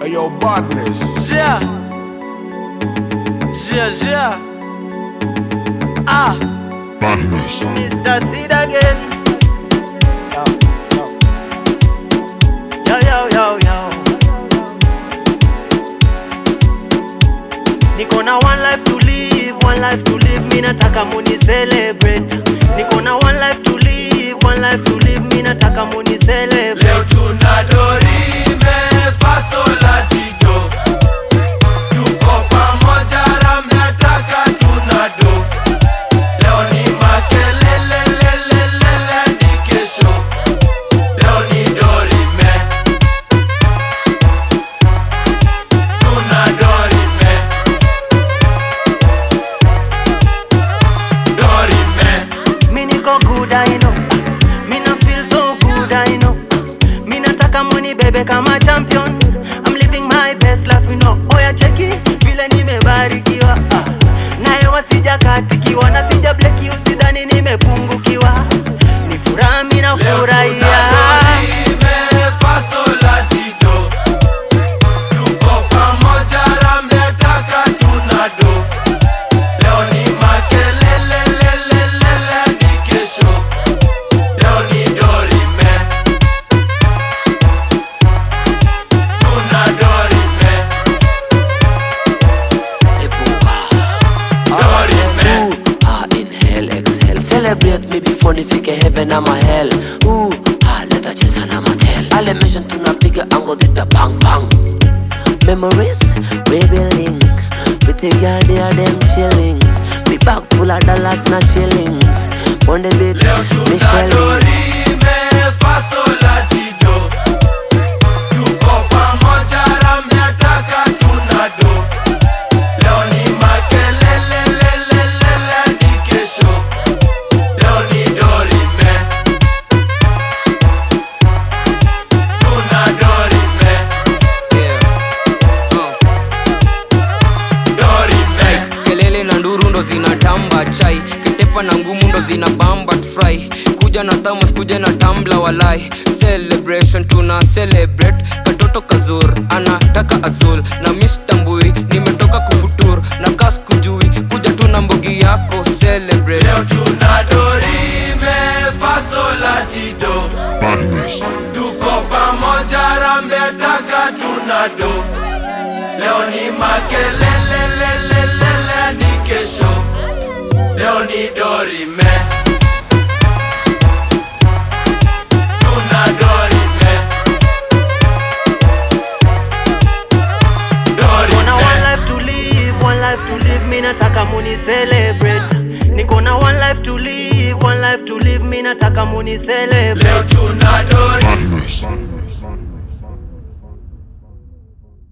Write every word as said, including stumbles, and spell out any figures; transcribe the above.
Hey, yo, badness. Yeah. Yeah, yeah. Ah. Badness. Mister Seed again. Yo, yo, yo, yo. Niko na one life to live, one life to live. Mi nataka muni celebrate. Niko na one life to live, one life to live. Mi nataka muni celebrate. Leo tunadorime faso la dido. Tuko pamoja rambe ataka tunado. Leo ni makelele lele lele ni kesho. Leo ni dorime. Tunadorime. Dorime. Mi niko good I know. Mi na feel so good I know. Mi nataka muni bebe kama champion. I'm living my best life you know. Oya cheki vile nimebarikiwa. Ah. Nae wasija katikiwa na sija bleki usidhani nimepungukiwa. Ni furaha mi na furahia. Tunadorime faso la dido. Tuko pamoja rambe ataka tunado. Leo ni makelele lele lele ni kesho. Leo ni dorime. Tunadorime. Dorime. Ah, inhale, exhale. Celebrate me before nifike heaven ama hell. Ooh, ah, leta chesa na matel. Ale mention tunapiga ango dita bang bang. Memories we building. Pretty girl there them chilling. Big bag full of dollars na shillings. On the beat, Leo Michelle. tunadorime faso la dido. Tuko pamoja rambe ataka tunado. Leo ni makelele lele lele ni kesho. Leo ni dorime. Tunadorime. Dorime. Kelele na nduru ndo zinatamba chai, kitepa na ngumu ndo zina bamba fry. Kuja na thamas kuja na tambla walai. Celebration tuna celebrate. Katoto kazur anataka azul na mistambui nimetoka kufutur na kas kujui kuja tuna mbogi yako celebrate. Leo tunadorime faso la dido. Badness. Tuko pamoja rambe ataka tunado. Leo ni makelele lele lele ni kesho. Leo ni dorime. Tunadorime. Niko na one Dorime. life to live, one life to live. Mi nataka muni celebrate. Niko na one life to live, one life to live. Mi nataka muni celebrate. Leo tunadorime